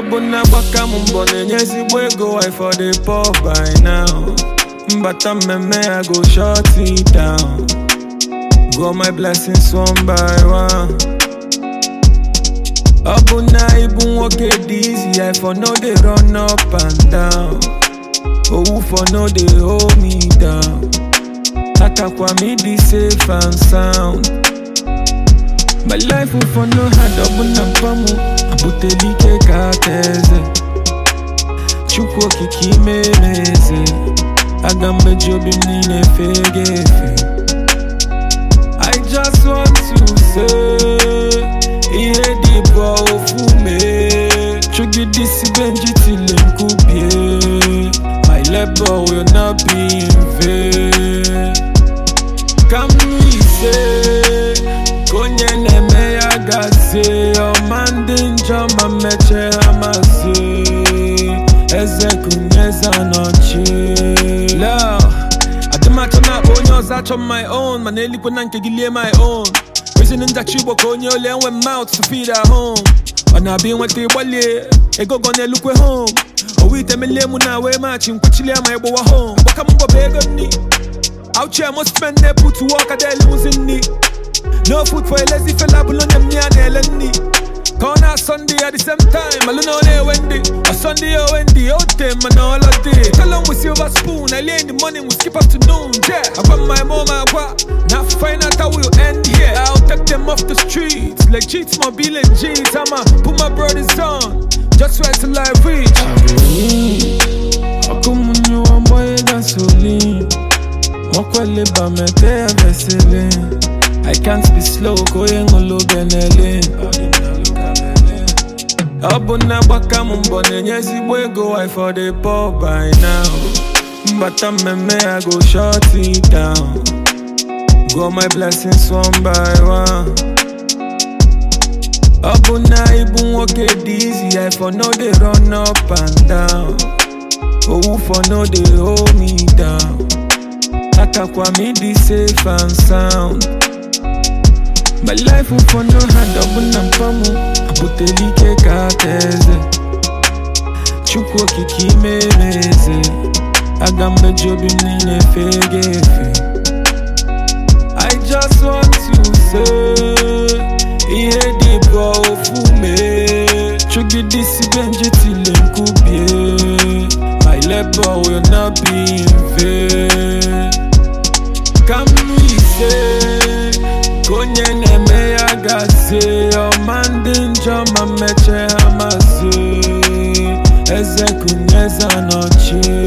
Abuna baka mumbo nenyezi go I for the poor by now. Mbata meme I go shut it down. Go my blessings one by one. Abuna ibun walk it easy I for no they run up and down. Oh for no they hold me down. Atakwa me the safe and sound. My life will for no hand abuna pamu. Abutelike kateze Chukwu kiki memeze Agambe jobi mnine fegefe. I just want to say Ihe di bwa ofume Chugi disi benji tile mkubye. My labor will not be in vain. Come we say Konye neme ya gaze Omandinja mameche hamase Eze kunyeza noche Love Adimatona onyo zacho my own. Maneli kwenanke gilie my own. Reason in that you book on your land with mouths to feed at home. On a being with the wale Ego gone look we home. O we tell me muna we matching Kuchile my boy home. Wakambo bega ni Out here must spend their put to walk at their losing ni. No food for a lazy fella, but on them near Nelly. Corner Sunday at the same time, I don't know Wendy. A Sunday or Wendy, out them and all of day. Tell them with silver spoon, I lay in the morning, we skip up to noon. Yeah, I got my mom, I got. Now find out how we'll end here. I'll take them off the streets, like cheats, mobile and G's. I'ma put my brothers on, just wait till I reach. I come on you, I'm boy, gasoline. Mokwele ba mete veselin. I can't be slow, going on low benelin. Abuna baka mumbo nenyezi go I for the poor by now. Mbata meme I go shut it down. Go my blessings one by one. Abuna ibun walk it easy I for no they run up and down. Oh for no they hold me down. Atakwa me the safe and sound. My life will for no hand abuna pamu. Abutelike kateze Chukwu kiki memeze Agambe jobi mnine fegefe. I just want to say Ihe di bwa ofume Chugi disi benji tile mkubye. My labor will not be in vain. Come we say Konye neme ya gaze Omandinja mameche hamase Eze kunyeza noche